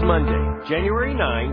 Monday, January 9,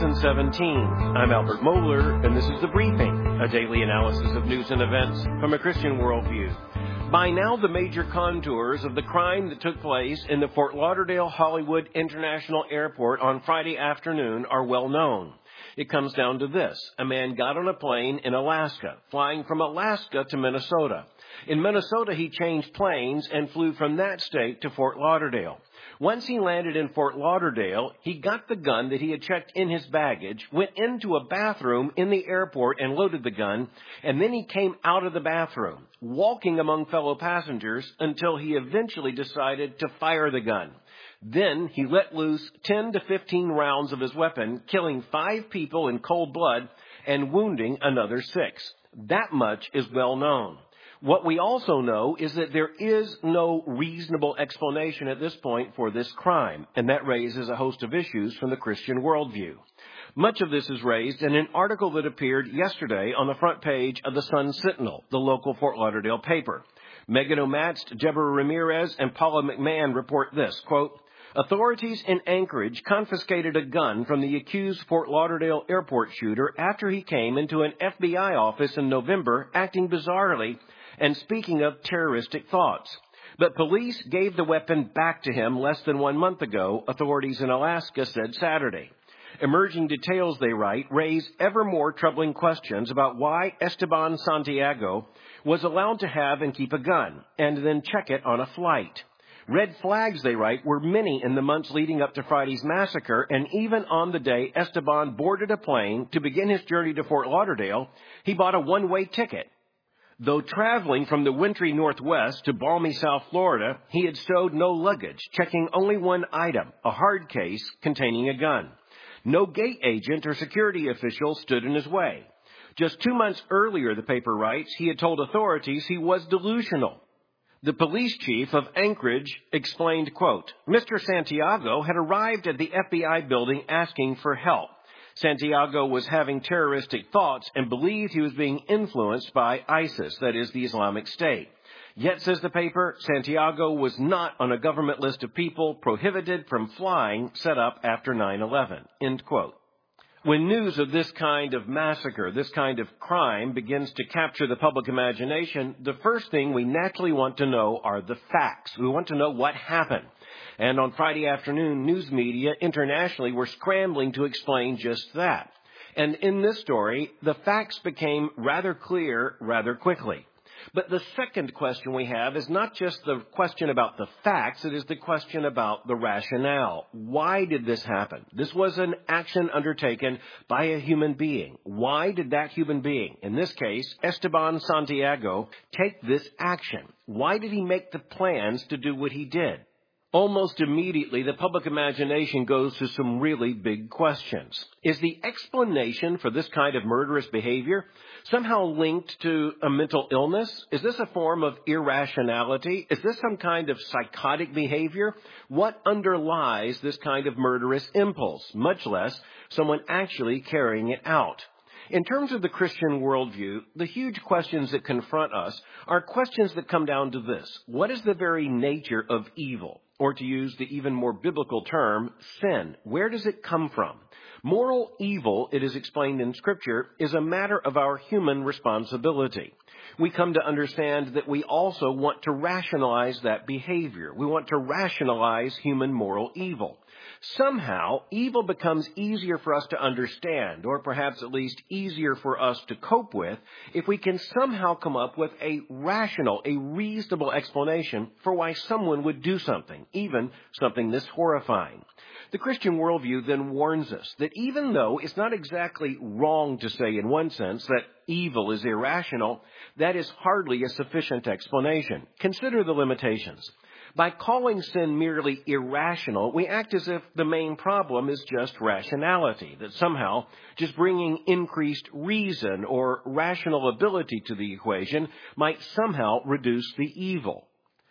2017. I'm Albert Mohler, and this is The Briefing, a daily analysis of news and events from a Christian worldview. By now, the major contours of the crime that took place in the Fort Lauderdale Hollywood International Airport on Friday afternoon are well known. It comes down to this. A man got on a plane in Alaska, flying from Alaska to Minnesota. In Minnesota, he changed planes and flew from that state to Fort Lauderdale. Once he landed in Fort Lauderdale, he got the gun that he had checked in his baggage, went into a bathroom in the airport and loaded the gun, and then he came out of the bathroom, walking among fellow passengers until he eventually decided to fire the gun. Then he let loose 10 to 15 rounds of his weapon, killing 5 people in cold blood and wounding another 6. That much is well known. What we also know is that there is no reasonable explanation at this point for this crime, and that raises a host of issues from the Christian worldview. Much of this is raised in an article that appeared yesterday on the front page of the Sun-Sentinel, the local Fort Lauderdale paper. Megan O'Matst, Deborah Ramirez, and Paula McMahon report this, quote, authorities in Anchorage confiscated a gun from the accused Fort Lauderdale airport shooter after he came into an FBI office in November acting bizarrely and speaking of terroristic thoughts. But police gave the weapon back to him less than 1 month ago, authorities in Alaska said Saturday. Emerging details, they write, raise ever more troubling questions about why Esteban Santiago was allowed to have and keep a gun and then check it on a flight. Red flags, they write, were many in the months leading up to Friday's massacre, and even on the day Esteban boarded a plane to begin his journey to Fort Lauderdale, he bought a one-way ticket. Though traveling from the wintry Northwest to balmy South Florida, he had stowed no luggage, checking only one item, a hard case containing a gun. No gate agent or security official stood in his way. Just 2 months earlier, the paper writes, he had told authorities he was delusional. The police chief of Anchorage explained, quote, Mr. Santiago had arrived at the FBI building asking for help. Santiago was having terroristic thoughts and believed he was being influenced by ISIS, that is, the Islamic State. Yet, says the paper, Santiago was not on a government list of people prohibited from flying set up after 9/11, end quote. When news of this kind of massacre, this kind of crime begins to capture the public imagination, the first thing we naturally want to know are the facts. We want to know what happened. And on Friday afternoon, news media internationally were scrambling to explain just that. And in this story, the facts became rather clear rather quickly. But the second question we have is not just the question about the facts, it is the question about the rationale. Why did this happen? This was an action undertaken by a human being. Why did that human being, in this case, Esteban Santiago, take this action? Why did he make the plans to do what he did? Almost immediately, the public imagination goes to some really big questions. Is the explanation for this kind of murderous behavior somehow linked to a mental illness? Is this a form of irrationality? Is this some kind of psychotic behavior? What underlies this kind of murderous impulse, much less someone actually carrying it out? In terms of the Christian worldview, the huge questions that confront us are questions that come down to this. What is the very nature of evil? Or to use the even more biblical term, sin. Where does it come from? Moral evil, it is explained in Scripture, is a matter of our human responsibility. We come to understand that we also want to rationalize that behavior. We want to rationalize human moral evil. Somehow, evil becomes easier for us to understand, or perhaps at least easier for us to cope with, if we can somehow come up with a rational, a reasonable explanation for why someone would do something, even something this horrifying. The Christian worldview then warns us that even though it's not exactly wrong to say in one sense that evil is irrational, that is hardly a sufficient explanation. Consider the limitations. By calling sin merely irrational, we act as if the main problem is just rationality, that somehow just bringing increased reason or rational ability to the equation might somehow reduce the evil.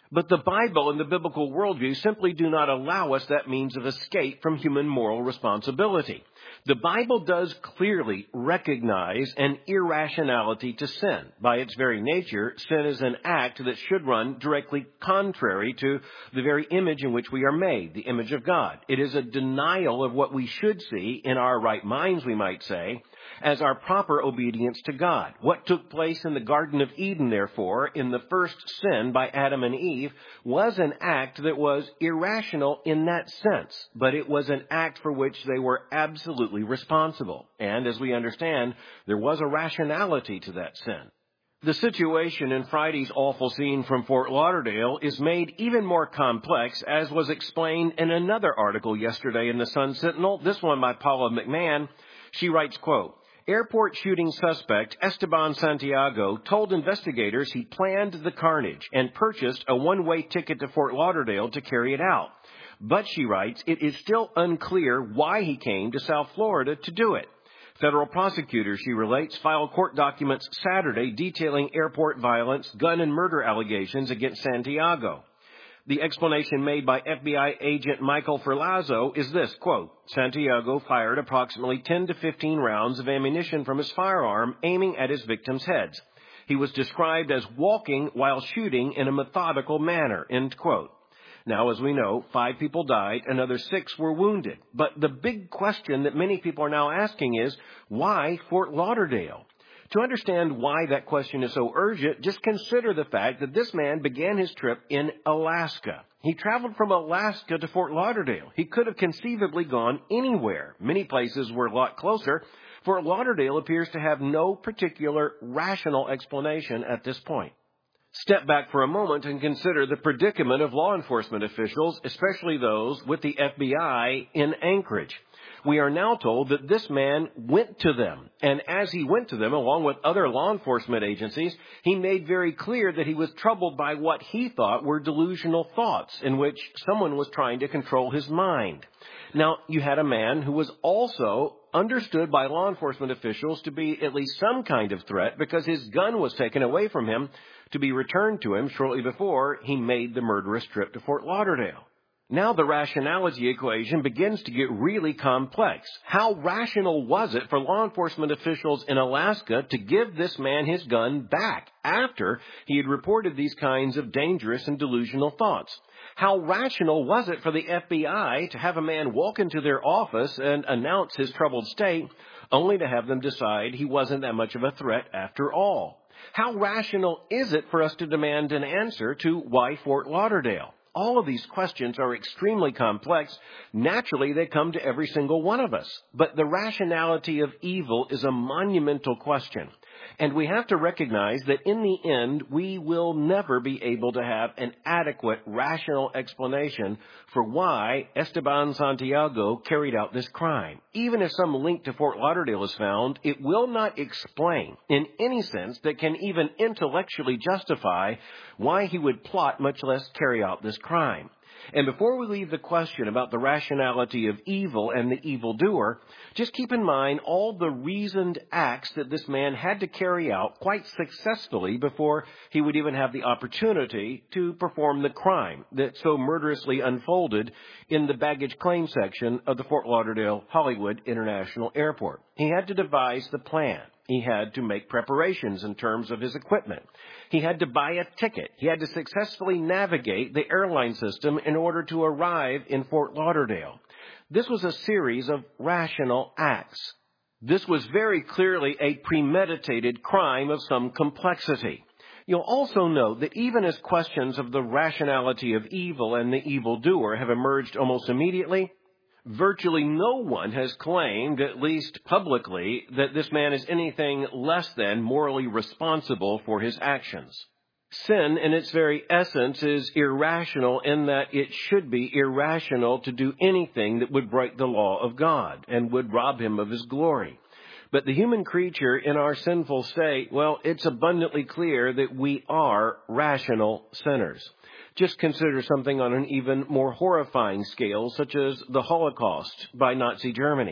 But the Bible and the biblical worldview simply do not allow us that means of escape from human moral responsibility. The Bible does clearly recognize an irrationality to sin. By its very nature, sin is an act that should run directly contrary to the very image in which we are made, the image of God. It is a denial of what we should see in our right minds, we might say, as our proper obedience to God. What took place in the Garden of Eden, therefore, in the first sin by Adam and Eve, was an act that was irrational in that sense, but it was an act for which they were absolutely responsible. And as we understand, there was a rationality to that sin. The situation in Friday's awful scene from Fort Lauderdale is made even more complex, as was explained in another article yesterday in the Sun Sentinel, this one by Paula McMahon. She writes, quote, "Airport shooting suspect Esteban Santiago told investigators he planned the carnage and purchased a one-way ticket to Fort Lauderdale to carry it out. But," she writes, "it is still unclear why he came to South Florida to do it." Federal prosecutors, she relates, filed court documents Saturday detailing airport violence, gun and murder allegations against Santiago. The explanation made by FBI agent Michael Ferlazzo is this, quote, "Santiago fired approximately 10 to 15 rounds of ammunition from his firearm, aiming at his victims' heads. He was described as walking while shooting in a methodical manner," end quote. Now, as we know, 5 people died, another 6 were wounded. But the big question that many people are now asking is, why Fort Lauderdale? To understand why that question is so urgent, just consider the fact that this man began his trip in Alaska. He traveled from Alaska to Fort Lauderdale. He could have conceivably gone anywhere. Many places were a lot closer. Fort Lauderdale appears to have no particular rational explanation at this point. Step back for a moment and consider the predicament of law enforcement officials, especially those with the FBI in Anchorage. We are now told that this man went to them, and as he went to them, along with other law enforcement agencies, he made very clear that he was troubled by what he thought were delusional thoughts in which someone was trying to control his mind. Now, you had a man who was also understood by law enforcement officials to be at least some kind of threat because his gun was taken away from him to be returned to him shortly before he made the murderous trip to Fort Lauderdale. Now the rationality equation begins to get really complex. How rational was it for law enforcement officials in Alaska to give this man his gun back after he had reported these kinds of dangerous and delusional thoughts? How rational was it for the FBI to have a man walk into their office and announce his troubled state, only to have them decide he wasn't that much of a threat after all? How rational is it for us to demand an answer to why Fort Lauderdale? All of these questions are extremely complex. Naturally, they come to every single one of us. But the rationality of evil is a monumental question. And we have to recognize that in the end, we will never be able to have an adequate, rational explanation for why Esteban Santiago carried out this crime. Even if some link to Fort Lauderdale is found, it will not explain in any sense that can even intellectually justify why he would plot, much less carry out this crime. And before we leave the question about the rationality of evil and the evildoer, just keep in mind all the reasoned acts that this man had to carry out quite successfully before he would even have the opportunity to perform the crime that so murderously unfolded in the baggage claim section of the Fort Lauderdale Hollywood International Airport. He had to devise the plan. He had to make preparations in terms of his equipment. He had to buy a ticket. He had to successfully navigate the airline system in order to arrive in Fort Lauderdale. This was a series of rational acts. This was very clearly a premeditated crime of some complexity. You'll also note that even as questions of the rationality of evil and the evildoer have emerged almost immediately, virtually no one has claimed, at least publicly, that this man is anything less than morally responsible for his actions. Sin, in its very essence, is irrational in that it should be irrational to do anything that would break the law of God and would rob him of his glory. But the human creature in our sinful state, well, it's abundantly clear that we are rational sinners. Just consider something on an even more horrifying scale, such as the Holocaust by Nazi Germany.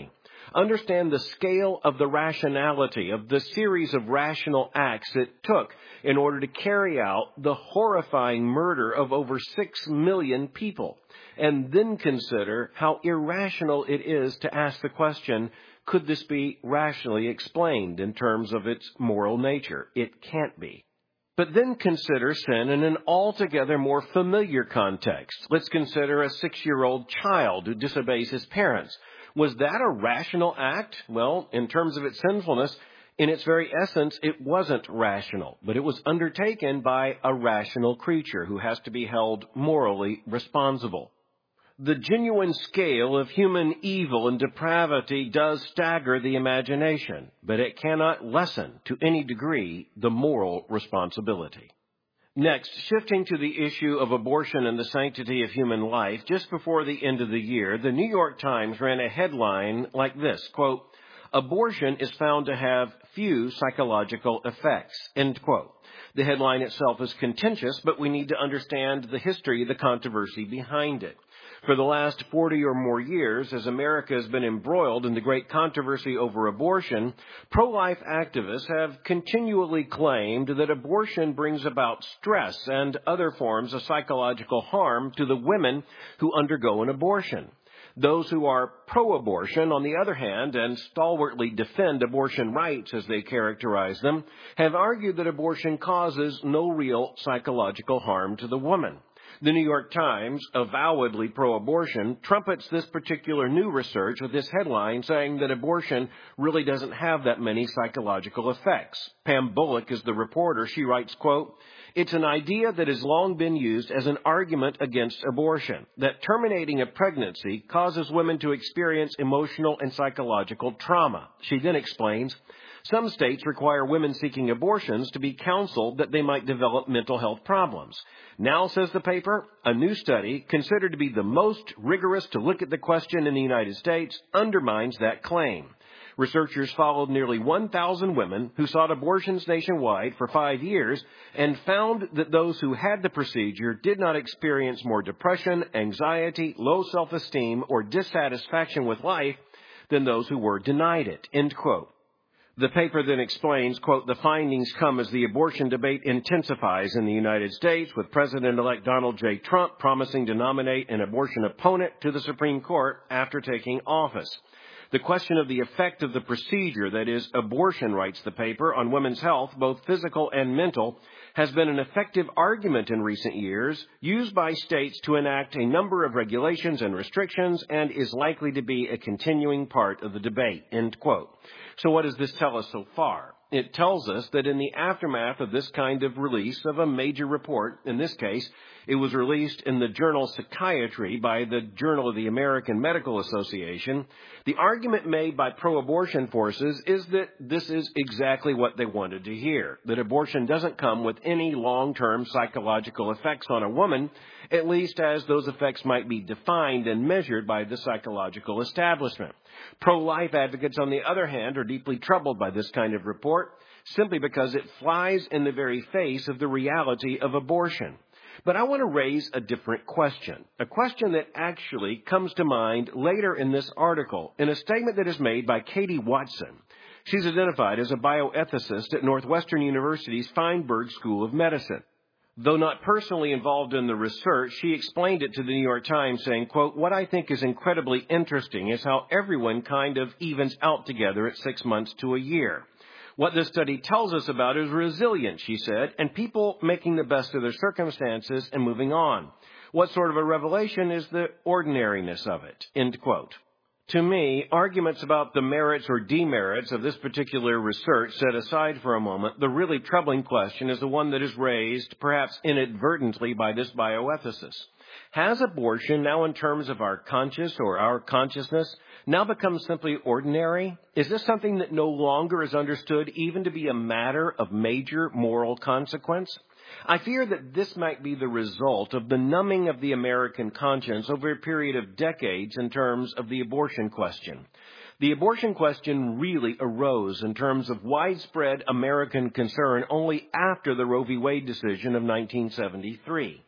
understand the scale of the rationality of the series of rational acts it took in order to carry out the horrifying murder of over 6 million people, and then consider how irrational it is to ask the question, could this be rationally explained in terms of its moral nature? It can't be. But then consider sin in an altogether more familiar context. Let's consider a 6-year-old child who disobeys his parents. Was that a rational act? Well, in terms of its sinfulness, in its very essence, it wasn't rational, but it was undertaken by a rational creature who has to be held morally responsible. The genuine scale of human evil and depravity does stagger the imagination, but it cannot lessen to any degree the moral responsibility. Next, shifting to the issue of abortion and the sanctity of human life, just before the end of the year, the New York Times ran a headline like this, quote, "Abortion is found to have few psychological effects," end quote. The headline itself is contentious, but we need to understand the history of the controversy behind it. For the last 40 or more years, as America has been embroiled in the great controversy over abortion, pro-life activists have continually claimed that abortion brings about stress and other forms of psychological harm to the women who undergo an abortion. Those who are pro-abortion, on the other hand, and stalwartly defend abortion rights as they characterize them, have argued that abortion causes no real psychological harm to the woman. The New York Times, avowedly pro-abortion, trumpets this particular new research with this headline saying that abortion really doesn't have that many psychological effects. Pam Bullock is the reporter. She writes, quote, "It's an idea that has long been used as an argument against abortion, that terminating a pregnancy causes women to experience emotional and psychological trauma." She then explains, "Some states require women seeking abortions to be counseled that they might develop mental health problems. Now," says the paper, "a new study, considered to be the most rigorous to look at the question in the United States, undermines that claim." Researchers followed nearly 1,000 women who sought abortions nationwide for 5 years and found that those who had the procedure did not experience more depression, anxiety, low self-esteem, or dissatisfaction with life than those who were denied it, end quote. The paper then explains, quote, "The findings come as the abortion debate intensifies in the United States, with President-elect Donald J. Trump promising to nominate an abortion opponent to the Supreme Court after taking office. The question of the effect of the procedure, that is, abortion," writes the paper, "on women's health, both physical and mental, has been an effective argument in recent years, used by states to enact a number of regulations and restrictions, and is likely to be a continuing part of the debate," end quote. So what does this tell us so far? It tells us that in the aftermath of this kind of release of a major report, in this case, it was released in the journal Psychiatry by the Journal of the American Medical Association, the argument made by pro-abortion forces is that this is exactly what they wanted to hear, that abortion doesn't come with any long-term psychological effects on a woman, at least as those effects might be defined and measured by the psychological establishment. Pro-life advocates, on the other hand, are deeply troubled by this kind of report, simply because it flies in the very face of the reality of abortion. But I want to raise a different question, a question that actually comes to mind later in this article, in a statement that is made by Katie Watson. She's identified as a bioethicist at Northwestern University's Feinberg School of Medicine. Though not personally involved in the research, she explained it to the New York Times saying, quote, "What I think is incredibly interesting is how everyone kind of evens out together at 6 months to a year. What this study tells us about is resilience," she said, "and people making the best of their circumstances and moving on. What sort of a revelation is the ordinariness of it," end quote. To me, arguments about the merits or demerits of this particular research set aside for a moment, the really troubling question is the one that is raised, perhaps inadvertently, by this bioethicist. Has abortion, now in terms of our conscious or our consciousness, now become simply ordinary? Is this something that no longer is understood even to be a matter of major moral consequence? I fear that this might be the result of the numbing of the American conscience over a period of decades in terms of the abortion question. The abortion question really arose in terms of widespread American concern only after the Roe v. Wade decision of 1973.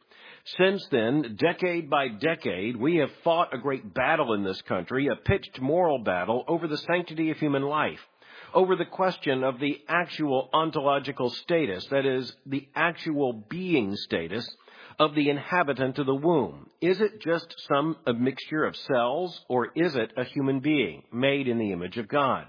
Since then, decade by decade, we have fought a great battle in this country, a pitched moral battle over the sanctity of human life, over the question of the actual ontological status, that is, the actual being status of the inhabitant of the womb. Is it just a mixture of cells, or is it a human being made in the image of God?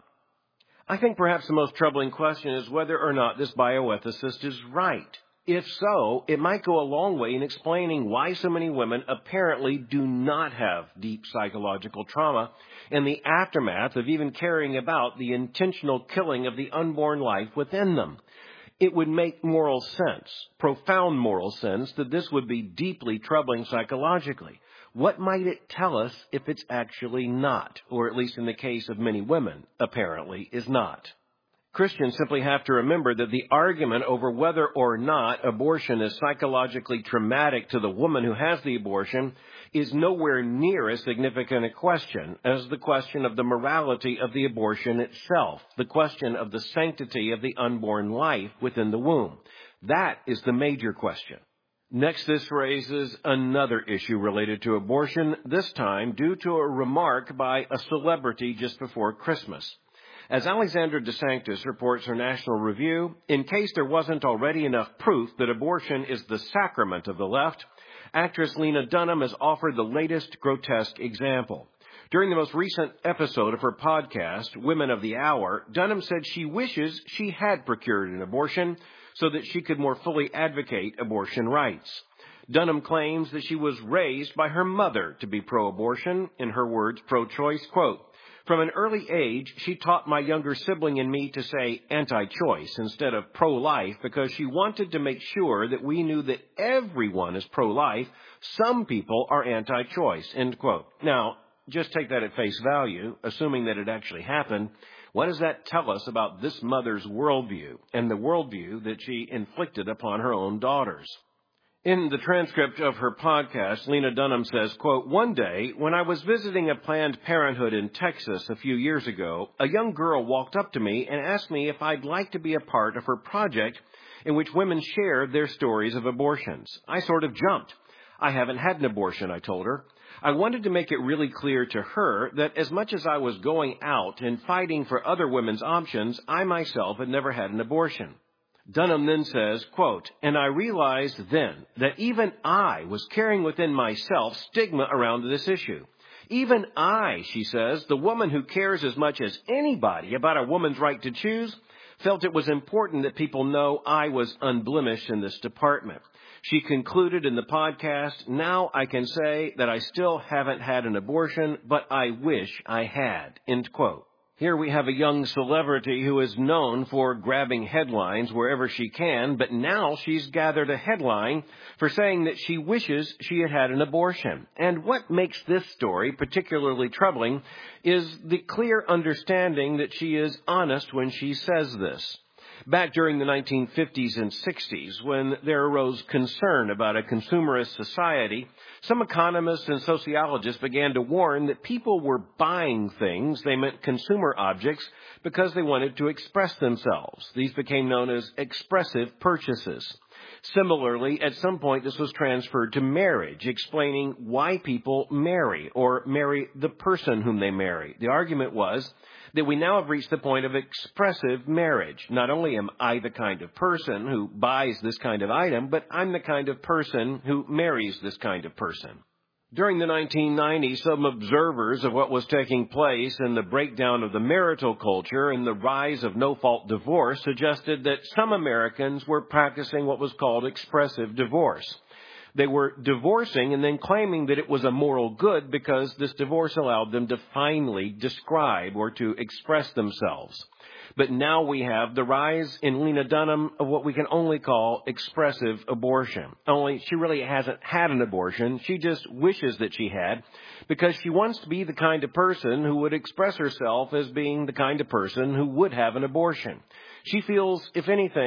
I think perhaps the most troubling question is whether or not this bioethicist is right. If so, it might go a long way in explaining why so many women apparently do not have deep psychological trauma in the aftermath of even caring about the intentional killing of the unborn life within them. It would make moral sense, profound moral sense, that this would be deeply troubling psychologically. What might it tell us if it's actually not, or at least in the case of many women, apparently is not? Christians simply have to remember that the argument over whether or not abortion is psychologically traumatic to the woman who has the abortion is nowhere near as significant a question as the question of the morality of the abortion itself, the question of the sanctity of the unborn life within the womb. That is the major question. Next, this raises another issue related to abortion, this time due to a remark by a celebrity just before Christmas. As Alexandra DeSanctis reports her National Review, in case there wasn't already enough proof that abortion is the sacrament of the left, actress Lena Dunham has offered the latest grotesque example. During the most recent episode of her podcast, Women of the Hour, Dunham said she wishes she had procured an abortion so that she could more fully advocate abortion rights. Dunham claims that she was raised by her mother to be pro-abortion, in her words, pro-choice, quote, "From an early age, she taught my younger sibling and me to say anti-choice instead of pro-life because she wanted to make sure that we knew that everyone is pro-life. Some people are anti-choice," end quote. Now, just take that at face value, assuming that it actually happened. What does that tell us about this mother's worldview and the worldview that she inflicted upon her own daughters? In the transcript of her podcast, Lena Dunham says, quote, "One day, when I was visiting a Planned Parenthood in Texas a few years ago, a young girl walked up to me and asked me if I'd like to be a part of her project in which women shared their stories of abortions. I sort of jumped. I haven't had an abortion, I told her. I wanted to make it really clear to her that as much as I was going out and fighting for other women's options, I myself had never had an abortion." Dunham then says, quote, "And I realized then that even I was carrying within myself stigma around this issue. Even I," she says, "the woman who cares as much as anybody about a woman's right to choose, felt it was important that people know I was unblemished in this department." She concluded in the podcast, "Now I can say that I still haven't had an abortion, but I wish I had," end quote. Here we have a young celebrity who is known for grabbing headlines wherever she can, but now she's gathered a headline for saying that she wishes she had had an abortion. And what makes this story particularly troubling is the clear understanding that she is honest when she says this. Back during the 1950s and 60s, when there arose concern about a consumerist society, some economists and sociologists began to warn that people were buying things, they meant consumer objects, because they wanted to express themselves. These became known as expressive purchases. Similarly, at some point, this was transferred to marriage, explaining why people marry or marry the person whom they marry. The argument was that we now have reached the point of expressive marriage. Not only am I the kind of person who buys this kind of item, but I'm the kind of person who marries this kind of person. During the 1990s, some observers of what was taking place in the breakdown of the marital culture and the rise of no-fault divorce suggested that some Americans were practicing what was called expressive divorce. They were divorcing and then claiming that it was a moral good because this divorce allowed them to finally describe or to express themselves. But now we have the rise in Lena Dunham of what we can only call expressive abortion. Only she really hasn't had an abortion. She just wishes that she had because she wants to be the kind of person who would express herself as being the kind of person who would have an abortion. She feels, if anything,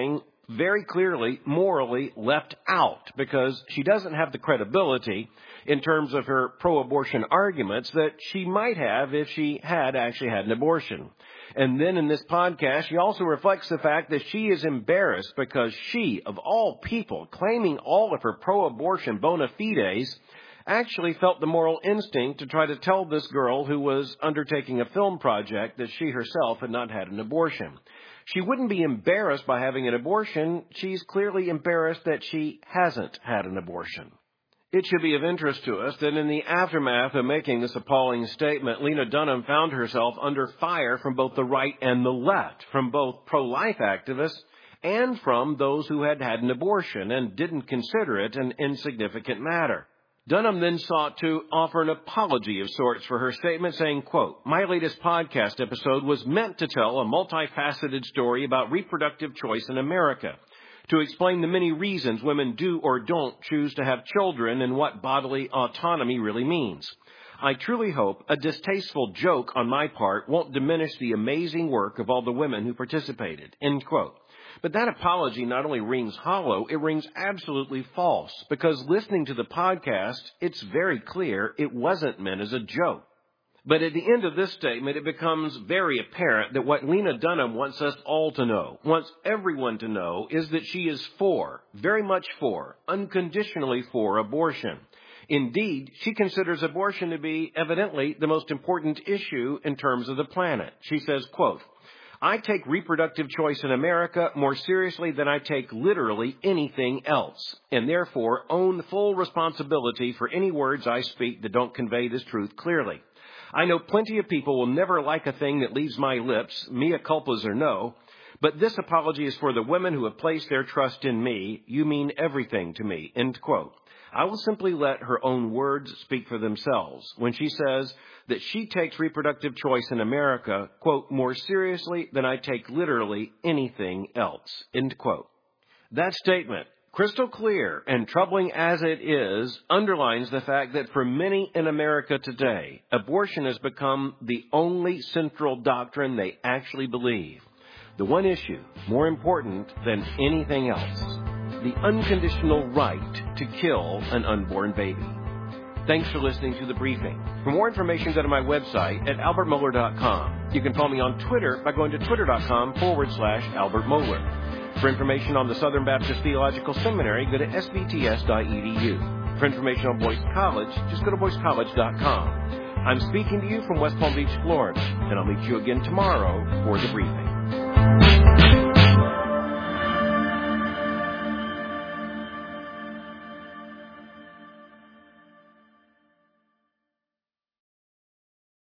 very clearly morally left out because she doesn't have the credibility in terms of her pro-abortion arguments that she might have if she had actually had an abortion. And then in this podcast, she also reflects the fact that she is embarrassed because she, of all people, claiming all of her pro-abortion bona fides, actually felt the moral instinct to try to tell this girl who was undertaking a film project that she herself had not had an abortion. She wouldn't be embarrassed by having an abortion. She's clearly embarrassed that she hasn't had an abortion. It should be of interest to us that in the aftermath of making this appalling statement, Lena Dunham found herself under fire from both the right and the left, from both pro-life activists and from those who had had an abortion and didn't consider it an insignificant matter. Dunham then sought to offer an apology of sorts for her statement, saying, quote, "My latest podcast episode was meant to tell a multifaceted story about reproductive choice in America, to explain the many reasons women do or don't choose to have children and what bodily autonomy really means. I truly hope a distasteful joke on my part won't diminish the amazing work of all the women who participated," end quote. But that apology not only rings hollow, it rings absolutely false, because listening to the podcast, it's very clear it wasn't meant as a joke. But at the end of this statement, it becomes very apparent that what Lena Dunham wants us all to know, wants everyone to know, is that she is for, very much for, unconditionally for abortion. Indeed, she considers abortion to be evidently the most important issue in terms of the planet. She says, quote, "I take reproductive choice in America more seriously than I take literally anything else, and therefore own full responsibility for any words I speak that don't convey this truth clearly. I know plenty of people will never like a thing that leaves my lips, mea culpas or no, but this apology is for the women who have placed their trust in me. You mean everything to me," end quote. I will simply let her own words speak for themselves when she says that she takes reproductive choice in America, quote, "more seriously than I take literally anything else," end quote. That statement, crystal clear and troubling as it is, underlines the fact that for many in America today, abortion has become the only central doctrine they actually believe. The one issue more important than anything else. The unconditional right to kill an unborn baby. Thanks for listening to The Briefing. For more information, go to my website at albertmohler.com. You can follow me on Twitter by going to twitter.com/Albert Mohler. For information on the Southern Baptist Theological Seminary, go to sbts.edu. For information on Boyce College, just go to boycecollege.com. I'm speaking to you from West Palm Beach, Florida, and I'll meet you again tomorrow for The Briefing.